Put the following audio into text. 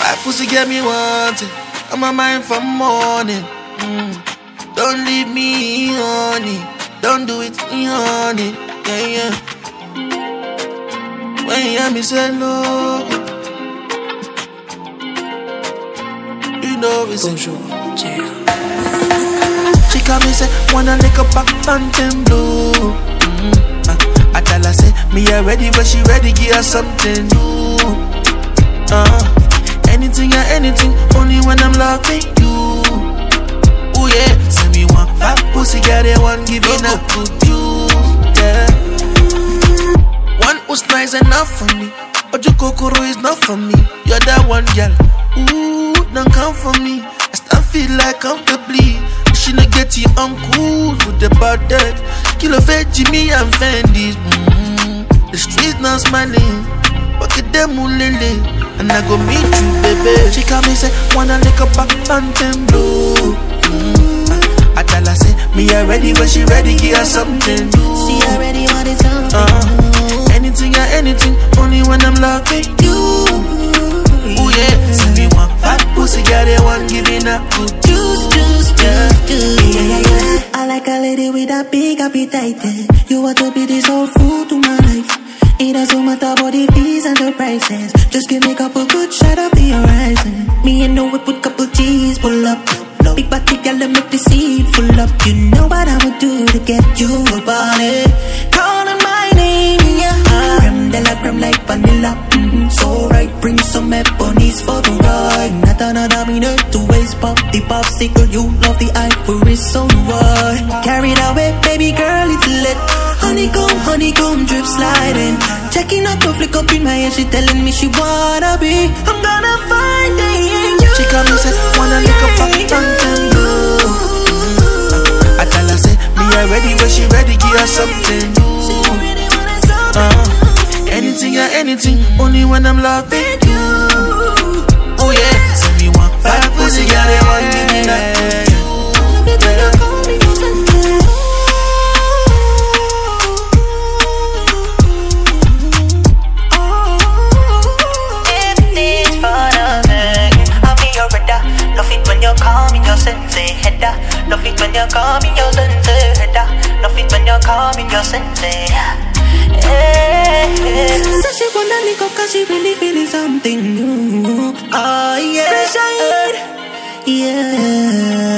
That pussy get me wanted. On my mind for morning. Don't leave me, honey. Don't do it, honey. Yeah, yeah. When you hear me say no, you know it's Bonjour, She call me say, wanna lick up back Phantom Blue. I tell her say, me already, but she ready, give her something new. Anything or anything, only when I'm loving you. Oh yeah, say me one fat pussy, girl, they want giving up to you. Yeah. One was nice enough for me, but your kokoro is not for me. You're that one, girl. Ooh, don't come for me. I still feel like comfortably. She no get you, I'm cool with the bad dead. Kilo fed Jimmy and Fendi's. The streets not smiling, but get them lily. And I go meet you, baby. She call me say, wanna lick up back Phantom Blue. I tell her say, me already, when she ready, give her something new. She already wanted something. Anything or anything, only when I'm loving you. Oh yeah, say me one fat pussy, girl, they want giving up good juice. Yeah. I like a lady with a big appetite. You want to be this whole food to my life. It doesn't matter about the fees and the prices. Just give me a couple good shot of the horizon. Me and no whip with couple G's, pull up. Big body girl, let make the seat full up. You know what I would do to get you about it. Calling my name, yeah. Creme de la creme like vanilla. So right, bring some ebonies for the ride. Not another minute to waste. Pop the popsicle, you love the ivory, so what? Carried away, baby girl, it's lit. Honeycomb, drip sliding. Checking out the flick up in my head, she telling me she wanna be. I'm gonna find it. She call me say, wanna lick up back Phantom Blue. I tell her say, me already, when she ready, give her something new. Anything or anything, only when I'm loving you. Oh yeah, say me one fat pussy, girl, they want give me that. Call me your sensei, header. Love it when you call me your sensei, header. Love it when you call me your sensei. So she wanna lick up 'cause she really feeling something new. Oh yeah, yeah.